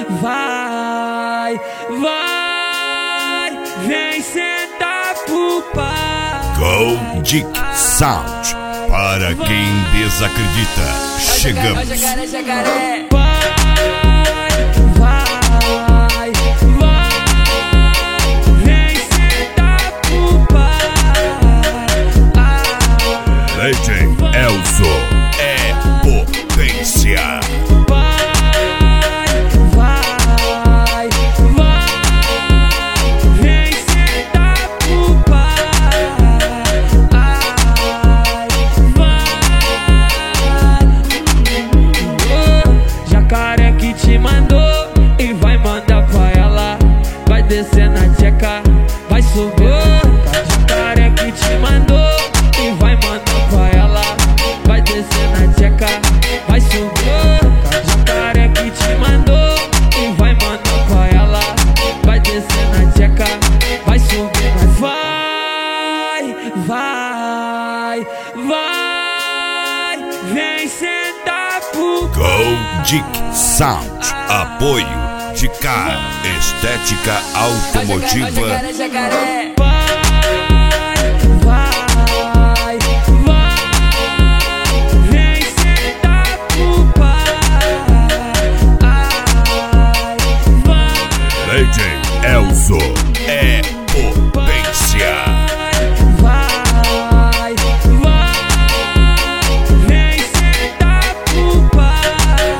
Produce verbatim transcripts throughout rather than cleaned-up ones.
vai, vai, vem sentar pro pai. Goldic Sound, para quem desacredita, chegamos. Jacaré, jacaré. Vai, vai, vem sentar pro pai. Legend Elzo é potência. Te mandou e vai mandar pra ela. Vai descer na tcheca, vai subir. Jacaré que te mandou e vai mandar pra ela. Vai descer na tcheca, vai subir. Jacaré que te mandou e vai mandar pra ela. Vai descer na tcheca, vai subir. Vai, vai, vai, vem sentar pro Goldic Sound, apoio de Car Estética Automotiva. Jacaré, jacaré, vai, vai, vai, vem sentar pro pai. Vai, Legend Elzo é potência. vai, vai, vem sentar pro pai.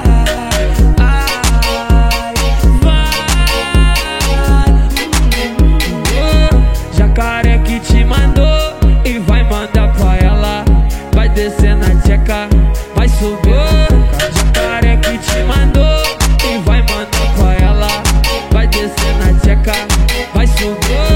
Jacaré que te mandou e vai mandar pra ela. Vai descer na tcheca, vai subir. Jacaré que te mandou e vai mandar pra ela. Vai descer na tcheca, vai subir.